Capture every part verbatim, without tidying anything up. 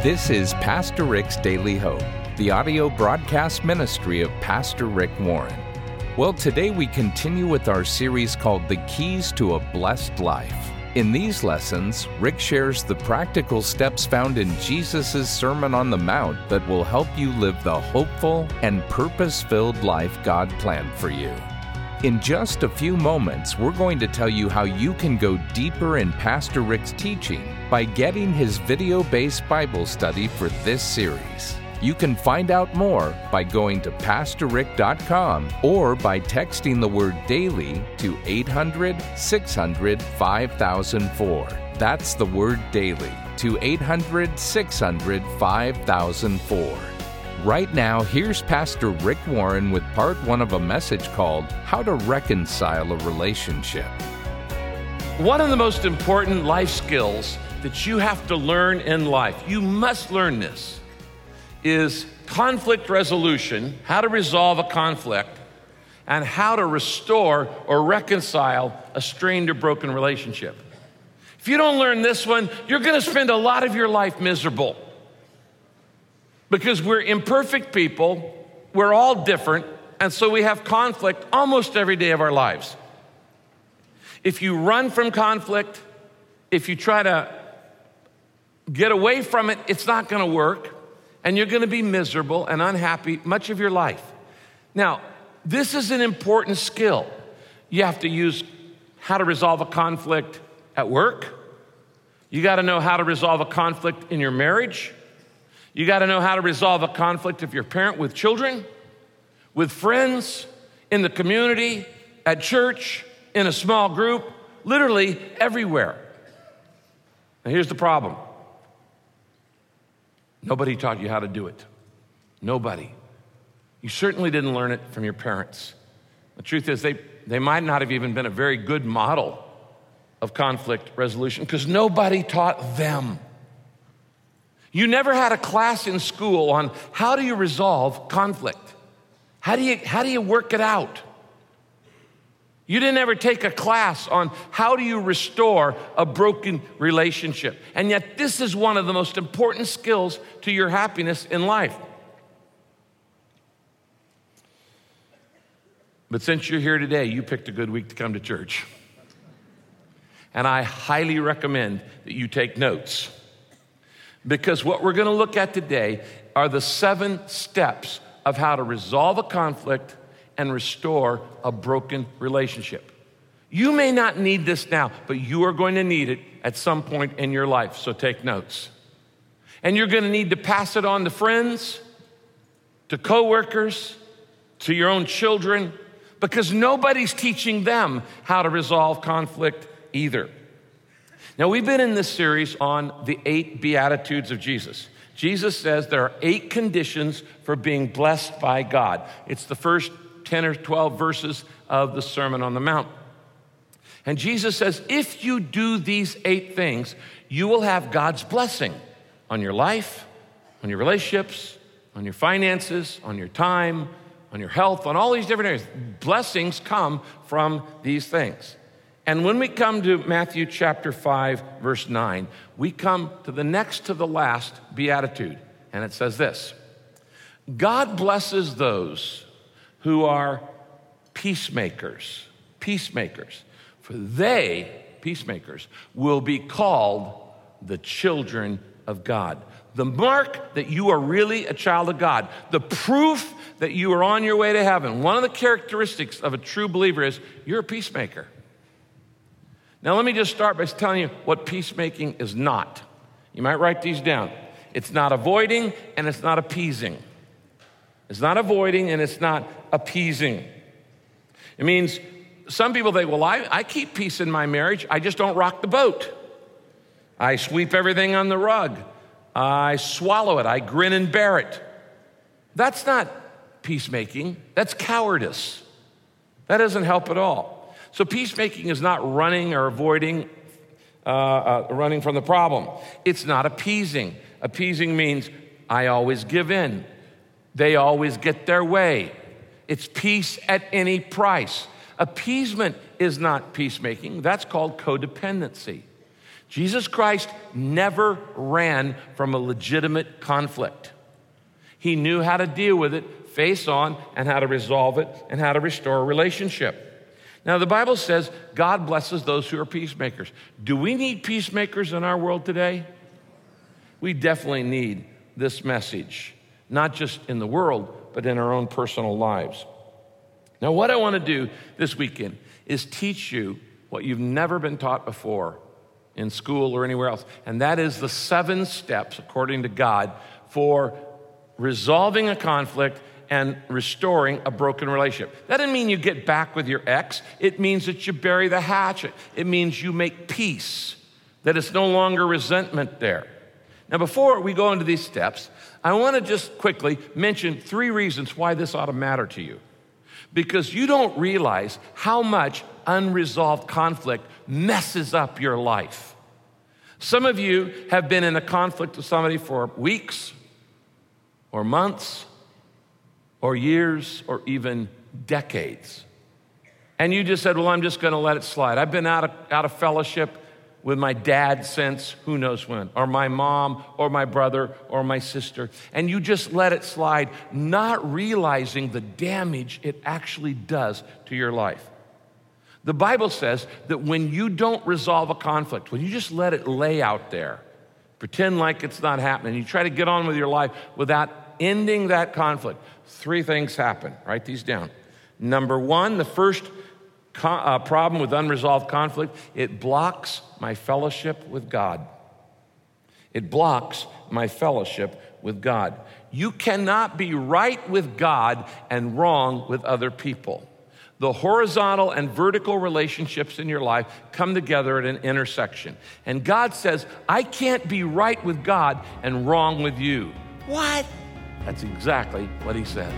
This is Pastor Rick's Daily Hope, the audio broadcast ministry of Pastor Rick Warren. Well, today we continue with our series called The Keys to a Blessed Life. In these lessons, Rick shares the practical steps found in Jesus' Sermon on the Mount that will help you live the hopeful and purpose-filled life God planned for you. In just a few moments, we're going to tell you how you can go deeper in Pastor Rick's teaching by getting his video-based Bible study for this series. You can find out more by going to pastor rick dot com or by texting the word DAILY to eight hundred, six hundred, five thousand four. That's the word DAILY to eight hundred, six hundred, five thousand four. Right now, here's Pastor Rick Warren with part one of a message called How to Reconcile a Relationship. One of the most important life skills that you have to learn in life, you must learn this, is conflict resolution, how to resolve a conflict, and how to restore or reconcile a strained or broken relationship. If you don't learn this one, you're going to spend a lot of your life miserable. Because we're imperfect people, we're all different, and so we have conflict almost every day of our lives. If you run from conflict, if you try to get away from it, it's not going to work, and you're going to be miserable and unhappy much of your life. Now, this is an important skill. You have to use how to resolve a conflict at work. You got to know how to resolve a conflict in your marriage. You got to know how to resolve a conflict if you're a parent with children, with friends, in the community, at church, in a small group, literally everywhere. Now here's the problem. Nobody taught you how to do it. Nobody. You certainly didn't learn it from your parents. The truth is they, they might not have even been a very good model of conflict resolution because nobody taught them. You never had a class in school on how do you resolve conflict? How do you, how do you work it out? You didn't ever take a class on how do you restore a broken relationship. And yet this is one of the most important skills to your happiness in life. But since you're here today, you picked a good week to come to church. And I highly recommend that you take notes. Because what we're going to look at today are the seven steps of how to resolve a conflict and restore a broken relationship. You may not need this now, but you are going to need it at some point in your life, so take notes. And you're going to need to pass it on to friends, to coworkers, to your own children, because nobody's teaching them how to resolve conflict either. Now, we've been in this series on the eight Beatitudes of Jesus. Jesus says there are eight conditions for being blessed by God. It's the first ten or twelve verses of the Sermon on the Mount. And Jesus says, if you do these eight things, you will have God's blessing on your life, on your relationships, on your finances, on your time, on your health, on all these different areas. Blessings come from these things. And when we come to Matthew chapter five, verse nine, we come to the next to the last beatitude. And it says this: God blesses those who are peacemakers, peacemakers, for they, peacemakers, will be called the children of God. The mark that you are really a child of God, the proof that you are on your way to heaven, one of the characteristics of a true believer is you're a peacemaker. Now, let me just start by telling you what peacemaking is not. You might write these down. It's not avoiding and it's not appeasing. It's not avoiding and it's not appeasing. It means some people think, well, I, I keep peace in my marriage. I just don't rock the boat. I sweep everything on the rug. I swallow it. I grin and bear it. That's not peacemaking. That's cowardice. That doesn't help at all. So peacemaking is not running or avoiding, uh, uh, running from the problem. It's not appeasing. Appeasing means I always give in. They always get their way. It's peace at any price. Appeasement is not peacemaking. That's called codependency. Jesus Christ never ran from a legitimate conflict. He knew how to deal with it face on and how to resolve it and how to restore a relationship. Now, the Bible says God blesses those who are peacemakers. Do we need peacemakers in our world today? We definitely need this message, not just in the world, but in our own personal lives. Now, what I want to do this weekend is teach you what you've never been taught before in school or anywhere else, and that is the seven steps, according to God, for resolving a conflict and restoring a broken relationship. That doesn't mean you get back with your ex. It means that you bury the hatchet. It means you make peace, that it's no longer resentment there. Now, before we go into these steps, I want to just quickly mention three reasons why this ought to matter to you. Because you don't realize how much unresolved conflict messes up your life. Some of you have been in a conflict with somebody for weeks or months or years or even decades. And you just said, well, I'm just going to let it slide. I've been out of, out of fellowship with my dad since who knows when, or my mom, or my brother, or my sister. And you just let it slide, not realizing the damage it actually does to your life. The Bible says that when you don't resolve a conflict, when you just let it lay out there, pretend like it's not happening, you try to get on with your life without ending that conflict, three things happen. Write these down. Number one, the first co- uh, problem with unresolved conflict, it blocks my fellowship with God. It blocks my fellowship with God. You cannot be right with God and wrong with other people. The horizontal and vertical relationships in your life come together at an intersection. And God says, I can't be right with God and wrong with you. What? That's exactly what he says.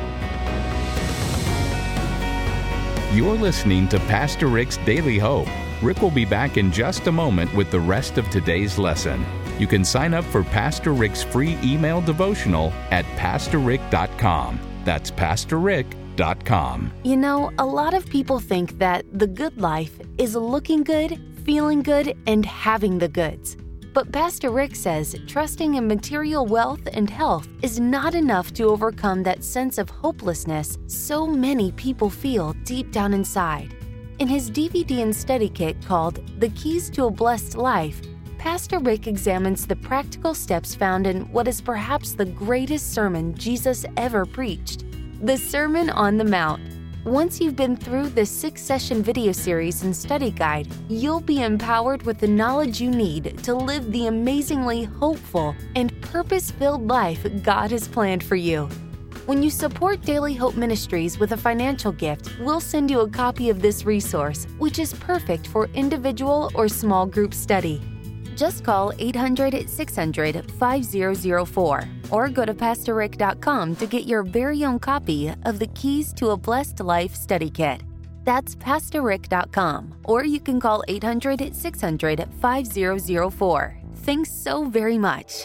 You're listening to Pastor Rick's Daily Hope. Rick will be back in just a moment with the rest of today's lesson. You can sign up for Pastor Rick's free email devotional at pastor rick dot com. That's pastor rick dot com. You know, a lot of people think that the good life is looking good, feeling good, and having the goods. But Pastor Rick says trusting in material wealth and health is not enough to overcome that sense of hopelessness so many people feel deep down inside. In his D V D and study kit called The Keys to a Blessed Life, Pastor Rick examines the practical steps found in what is perhaps the greatest sermon Jesus ever preached, the Sermon on the Mount. Once you've been through this six-session video series and study guide, you'll be empowered with the knowledge you need to live the amazingly hopeful and purpose-filled life God has planned for you. When you support Daily Hope Ministries with a financial gift, we'll send you a copy of this resource, which is perfect for individual or small group study. Just call eight hundred, six hundred, five zero zero four or go to pastor rick dot com to get your very own copy of the Keys to a Blessed Life study kit. That's pastor rick dot com, or you can call eight hundred, six hundred, five zero zero four. Thanks so very much.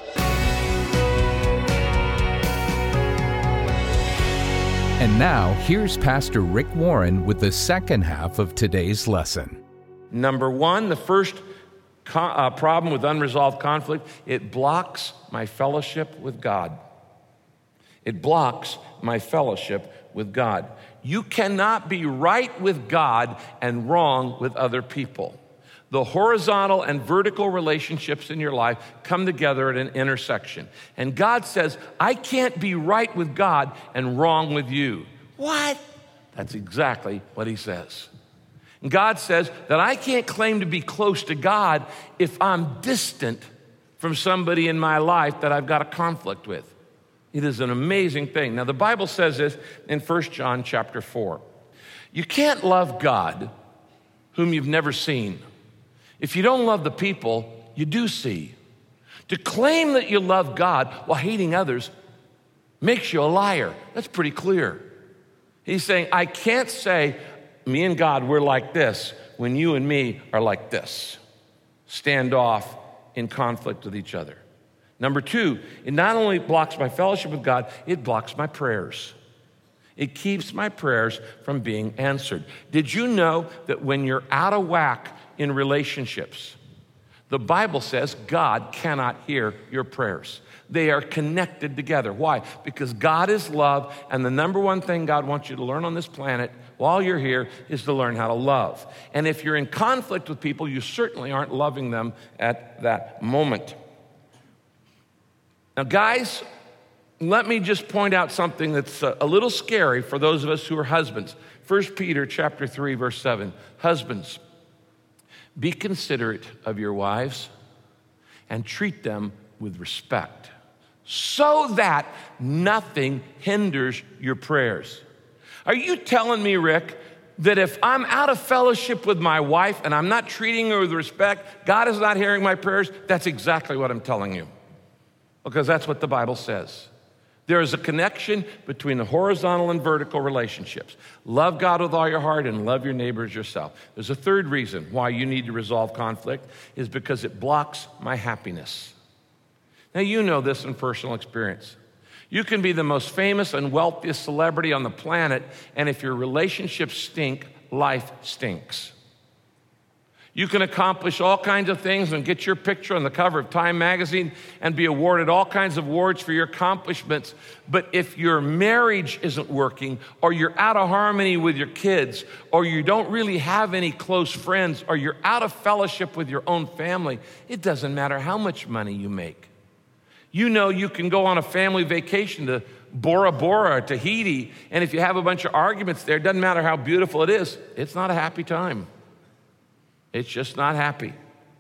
And now, here's Pastor Rick Warren with the second half of today's lesson. Number one, the first co- uh, problem with unresolved conflict, it blocks my fellowship with God. It blocks my fellowship with God. You cannot be right with God and wrong with other people. The horizontal and vertical relationships in your life come together at an intersection. And God says, I can't be right with God and wrong with you. What? That's exactly what he says. And God says that I can't claim to be close to God if I'm distant from somebody in my life that I've got a conflict with. It is an amazing thing. Now, the Bible says this in First John chapter four. You can't love God whom you've never seen. If you don't love the people you do see. To claim that you love God while hating others makes you a liar. That's pretty clear. He's saying, I can't say, me and God, we're like this, when you and me are like this. Stand off in conflict with each other. Number two, it not only blocks my fellowship with God, it blocks my prayers. It keeps my prayers from being answered. Did you know that when you're out of whack in relationships, The Bible says God cannot hear your prayers. They are connected together. Why? Because God is love, and the number one thing God wants you to learn on this planet while you're here is to learn how to love. And if you're in conflict with people, you certainly aren't loving them at that moment. Now, guys, let me just point out something that's a little scary for those of us who are husbands. First Peter chapter three, verse seven. Husbands, be considerate of your wives and treat them with respect, so that nothing hinders your prayers. Are you telling me, Rick, that if I'm out of fellowship with my wife and I'm not treating her with respect, God is not hearing my prayers? That's exactly what I'm telling you, because that's what the Bible says. There is a connection between the horizontal and vertical relationships. Love God with all your heart and love your neighbor as yourself. There's a third reason why you need to resolve conflict, is because it blocks my happiness. Now, you know this in personal experience. You can be the most famous and wealthiest celebrity on the planet, and if your relationships stink, life stinks. You can accomplish all kinds of things and get your picture on the cover of Time magazine and be awarded all kinds of awards for your accomplishments. But if your marriage isn't working, or you're out of harmony with your kids, or you don't really have any close friends, or you're out of fellowship with your own family, it doesn't matter how much money you make. You know you can go on a family vacation to Bora Bora or Tahiti, and if you have a bunch of arguments there, it doesn't matter how beautiful it is, it's not a happy time. It's just not happy.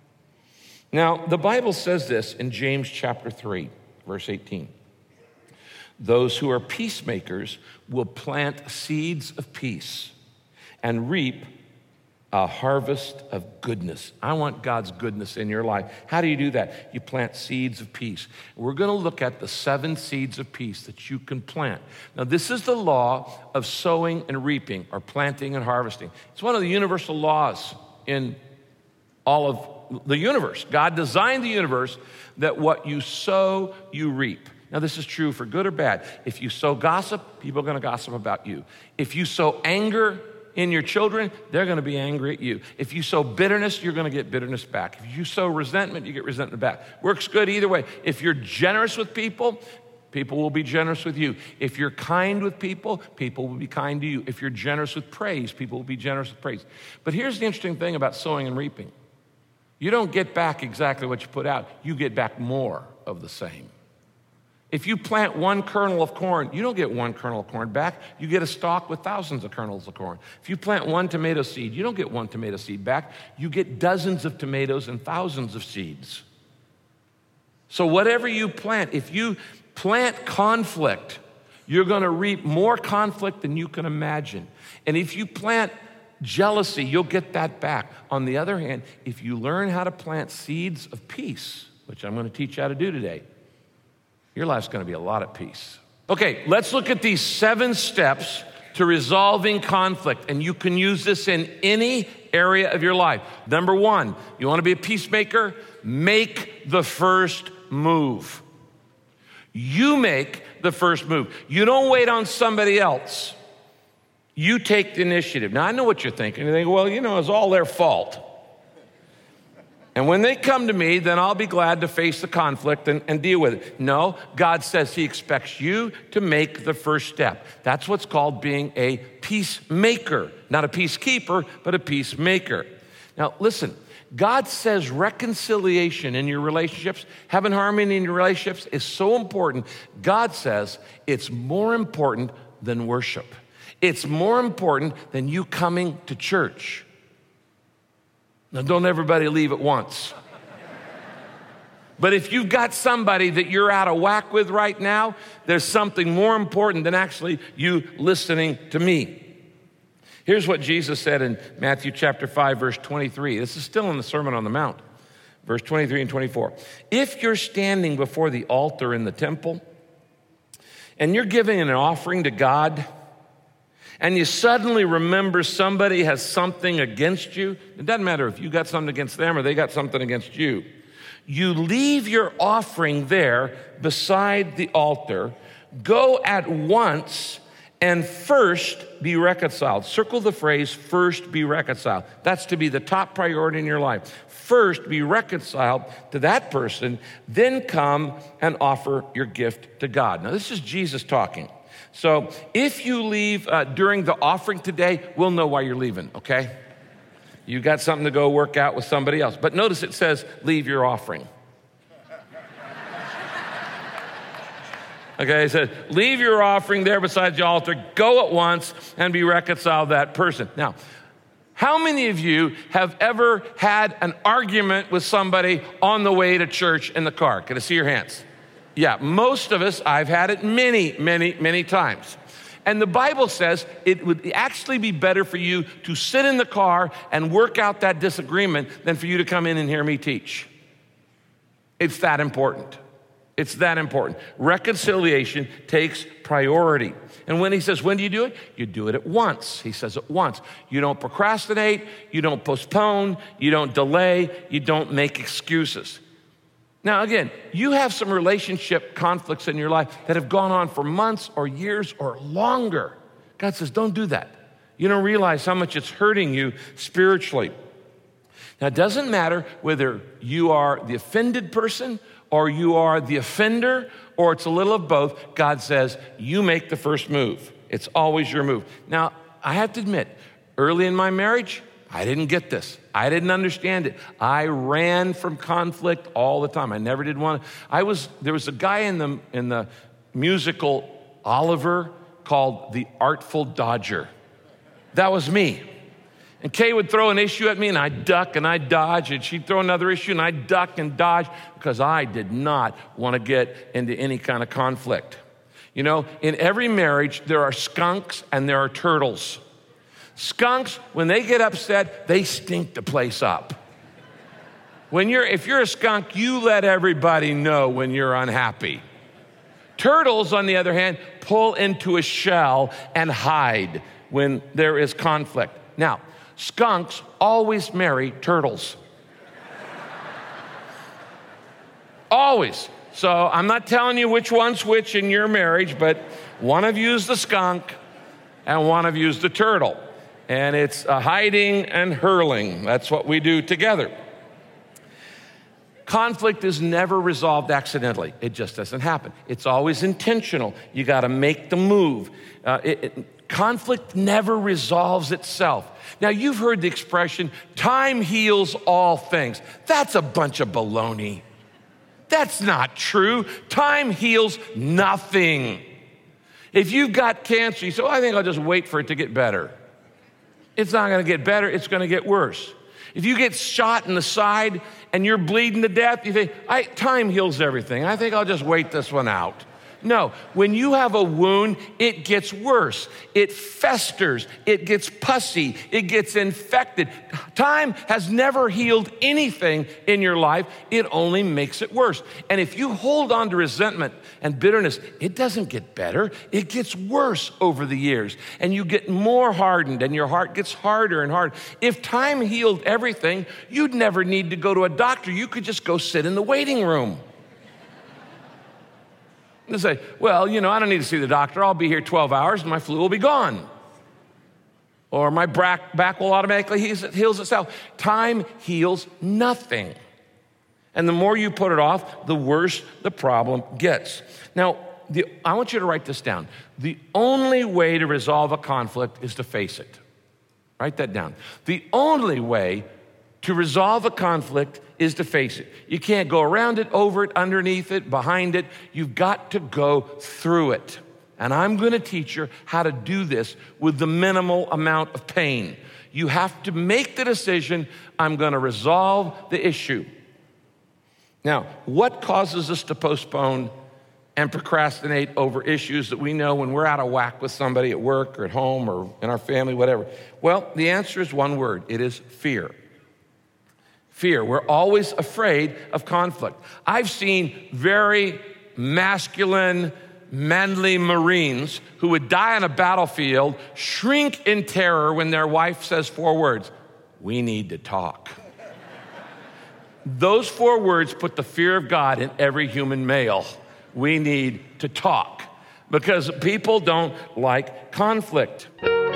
Now, the Bible says this in James chapter three, verse eighteen. Those who are peacemakers will plant seeds of peace and reap a harvest of goodness. I want God's goodness in your life. How do you do that? You plant seeds of peace. We're going to look at the seven seeds of peace that you can plant. Now, this is the law of sowing and reaping, or planting and harvesting. It's one of the universal laws in all of the universe. God designed the universe that what you sow, you reap. Now, this is true for good or bad. If you sow gossip, people are going to gossip about you. If you sow anger in your children, they're going to be angry at you. If you sow bitterness, you're going to get bitterness back. If you sow resentment, you get resentment back. Works good either way. If you're generous with people, people will be generous with you. If you're kind with people, people will be kind to you. If you're generous with praise, people will be generous with praise. But here's the interesting thing about sowing and reaping. You don't get back exactly what you put out. You get back more of the same. If you plant one kernel of corn, you don't get one kernel of corn back. You get a stalk with thousands of kernels of corn. If you plant one tomato seed, you don't get one tomato seed back. You get dozens of tomatoes and thousands of seeds. So whatever you plant, if you plant conflict, you're going to reap more conflict than you can imagine. And if you plant jealousy, you'll get that back. On the other hand, if you learn how to plant seeds of peace, which I'm going to teach you how to do today, your life's going to be a lot of peace. Okay, let's look at these seven steps to resolving conflict, and you can use this in any area of your life. Number one, you want to be a peacemaker? Make the first move. You make the first move. You don't wait on somebody else. You take the initiative. Now, I know what you're thinking. You think, well, you know, it's all their fault. And when they come to me, then I'll be glad to face the conflict and, and deal with it. No, God says he expects you to make the first step. That's what's called being a peacemaker. Not a peacekeeper, but a peacemaker. Now, listen, God says reconciliation in your relationships, having harmony in your relationships is so important. God says it's more important than worship. It's more important than you coming to church. Now, don't everybody leave at once. But if you've got somebody that you're out of whack with right now, there's something more important than actually you listening to me. Here's what Jesus said in Matthew chapter five, verse twenty-three. This is still in the Sermon on the Mount, verse twenty-three and twenty-four. If you're standing before the altar in the temple and you're giving an offering to God, and you suddenly remember somebody has something against you, it doesn't matter if you got something against them or they got something against you, you leave your offering there beside the altar, go at once and first be reconciled. Circle the phrase, first be reconciled. That's to be the top priority in your life. First be reconciled to that person, then come and offer your gift to God. Now, this is Jesus talking. So if you leave uh, during the offering today, we'll know why you're leaving, okay? You got something to go work out with somebody else. But notice it says, leave your offering. Okay, it says, leave your offering there beside the altar, go at once and be reconciled to that person. Now, how many of you have ever had an argument with somebody on the way to church in the car? Can I see your hands? Yeah, most of us, I've had it many, many, many times. And the Bible says it would actually be better for you to sit in the car and work out that disagreement than for you to come in and hear me teach. It's that important. It's that important. Reconciliation takes priority. And when he says, when do you do it? You do it at once. He says at once. You don't procrastinate. You don't postpone. You don't delay. You don't make excuses. Now, again, you have some relationship conflicts in your life that have gone on for months or years or longer. God says, don't do that. You don't realize how much it's hurting you spiritually. Now, it doesn't matter whether you are the offended person or you are the offender, or it's a little of both. God says, you make the first move. It's always your move. Now, I have to admit, early in my marriage, I didn't get this. I didn't understand it. I ran from conflict all the time. I never did want to. I was, there was a guy in the, in the musical Oliver called the Artful Dodger. That was me. And Kay would throw an issue at me, and I'd duck and I'd dodge, and she'd throw another issue, and I'd duck and dodge because I did not want to get into any kind of conflict. You know, in every marriage, there are skunks and there are turtles. Skunks, when they get upset, they stink the place up. When you're, if you're a skunk, you let everybody know when you're unhappy. Turtles, on the other hand, pull into a shell and hide when there is conflict. Now, skunks always marry turtles. Always. So I'm not telling you which one's which in your marriage, but one of you's the skunk and one of you's the turtle. And it's a hiding and hurling. That's what we do together. Conflict is never resolved accidentally. It just doesn't happen. It's always intentional. You got to make the move. Uh, it, it, conflict never resolves itself. Now, you've heard the expression, time heals all things. That's a bunch of baloney. That's not true. Time heals nothing. If you've got cancer, you say, oh, I think I'll just wait for it to get better. It's not going to get better. It's going to get worse. If you get shot in the side and you're bleeding to death, you think, I, time heals everything. I think I'll just wait this one out. No, when you have a wound, it gets worse. It festers. It gets pussy. It gets infected. Time has never healed anything in your life. It only makes it worse. And if you hold on to resentment and bitterness, it doesn't get better. It gets worse over the years. And you get more hardened and your heart gets harder and harder. If time healed everything, you'd never need to go to a doctor. You could just go sit in the waiting room. They say, well, you know, I don't need to see the doctor. I'll be here twelve hours and my flu will be gone. Or my back, back will automatically heals itself. Time heals nothing. And the more you put it off, the worse the problem gets. Now, the, I want you to write this down. The only way to resolve a conflict is to face it. Write that down. The only way to resolve a conflict is to face it. You can't go around it, over it, underneath it, behind it. You've got to go through it. And I'm going to teach you how to do this with the minimal amount of pain. You have to make the decision, I'm going to resolve the issue. Now, what causes us to postpone and procrastinate over issues that we know when we're out of whack with somebody at work or at home or in our family, whatever? Well, the answer is one word. It is fear. Fear. We're always afraid of conflict. I've seen very masculine, manly Marines who would die on a battlefield shrink in terror when their wife says four words, we need to talk. Those four words put the fear of God in every human male. We need to talk. because people don't like conflict.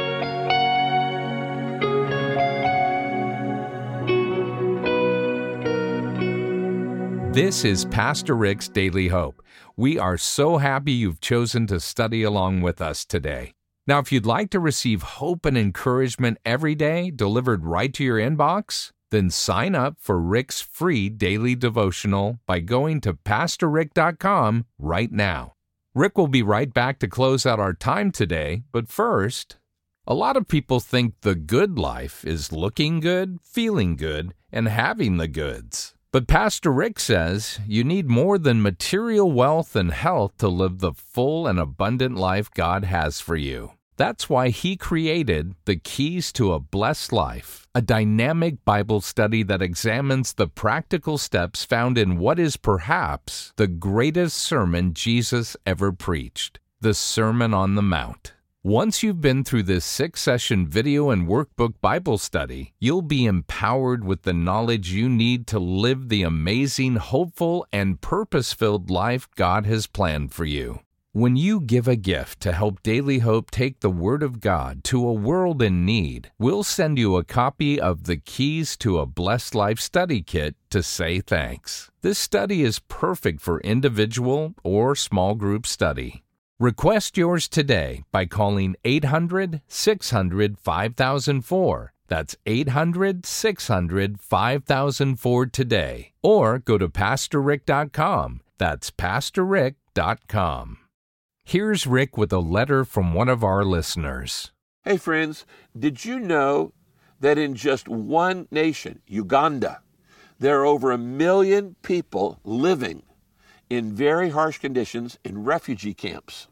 This is Pastor Rick's Daily Hope. We are so happy you've chosen to study along with us today. Now, if you'd like to receive hope and encouragement every day delivered right to your inbox, then sign up for Rick's free daily devotional by going to pastor rick dot com right now. Rick will be right back to close out our time today, but first, a lot of people think the good life is looking good, feeling good, and having the goods. But Pastor Rick says you need more than material wealth and health to live the full and abundant life God has for you. That's why he created The Keys to a Blessed Life, a dynamic Bible study that examines the practical steps found in what is perhaps the greatest sermon Jesus ever preached, the Sermon on the Mount. Once you've been through this six-session video and workbook Bible study, you'll be empowered with the knowledge you need to live the amazing, hopeful, and purpose-filled life God has planned for you. When you give a gift to help Daily Hope take the Word of God to a world in need, we'll send you a copy of the Keys to a Blessed Life study kit to say thanks. This study is perfect for individual or small group study. Request yours today by calling eight hundred, six hundred, five thousand four. That's eight hundred, six hundred, five thousand four today. Or go to pastor rick dot com. That's pastor rick dot com. Here's Rick with a letter from one of our listeners. Hey friends, did you know that in just one nation, Uganda, there are over a million people living in very harsh conditions in refugee camps?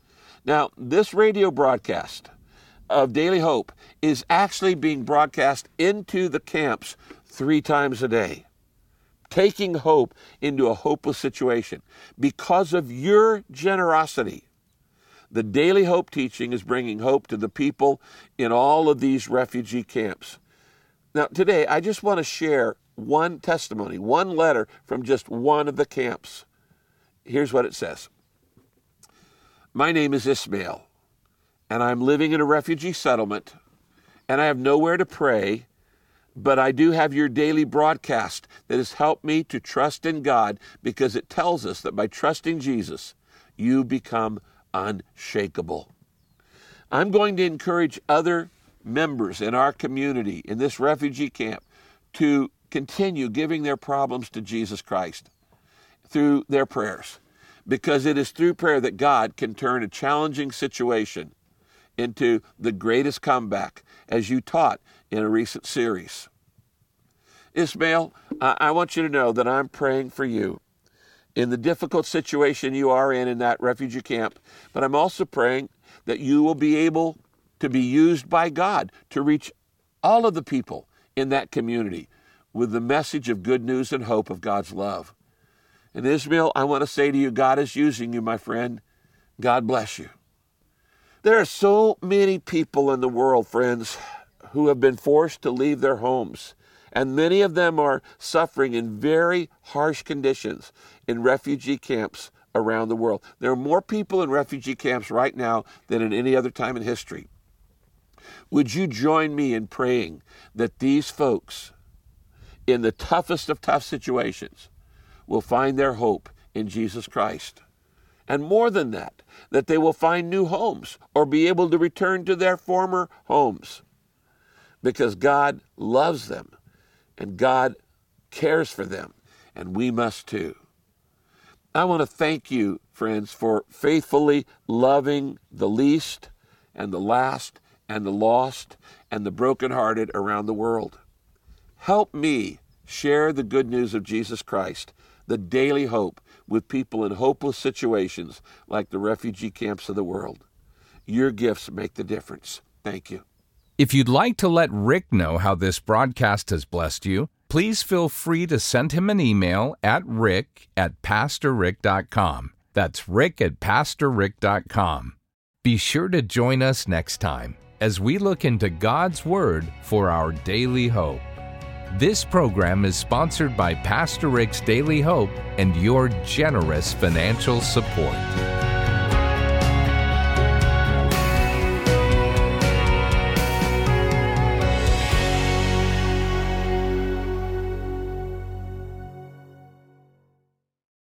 Now, this radio broadcast of Daily Hope is actually being broadcast into the camps three times a day, taking hope into a hopeless situation. Because of your generosity, the Daily Hope teaching is bringing hope to the people in all of these refugee camps. Now, today, I just want to share one testimony, one letter from just one of the camps. Here's what it says. My name is Ismail, and I'm living in a refugee settlement, and I have nowhere to pray, but I do have your daily broadcast that has helped me to trust in God, because it tells us that by trusting Jesus, you become unshakable. I'm going to encourage other members in our community in this refugee camp to continue giving their problems to Jesus Christ through their prayers, because it is through prayer that God can turn a challenging situation into the greatest comeback, as you taught in a recent series. Ismail, I want you to know that I'm praying for you in the difficult situation you are in in that refugee camp, but I'm also praying that you will be able to be used by God to reach all of the people in that community with the message of good news and hope of God's love. And Ismail, I want to say to you, God is using you, my friend. God bless you. There are so many people in the world, friends, who have been forced to leave their homes. And many of them are suffering in very harsh conditions in refugee camps around the world. There are more people in refugee camps right now than in any other time in history. Would you join me in praying that these folks, in the toughest of tough situations, will find their hope in Jesus Christ? And more than that, that they will find new homes or be able to return to their former homes, because God loves them and God cares for them, and we must too. I want to thank you, friends, for faithfully loving the least and the last and the lost and the brokenhearted around the world. Help me share the good news of Jesus Christ, the daily hope, with people in hopeless situations like the refugee camps of the world. Your gifts make the difference. Thank you. If you'd like to let Rick know how this broadcast has blessed you, please feel free to send him an email at rick at pastor rick dot com. That's rick at pastor rick dot com. Be sure to join us next time as we look into God's Word for our daily hope. This program is sponsored by Pastor Rick's Daily Hope and your generous financial support.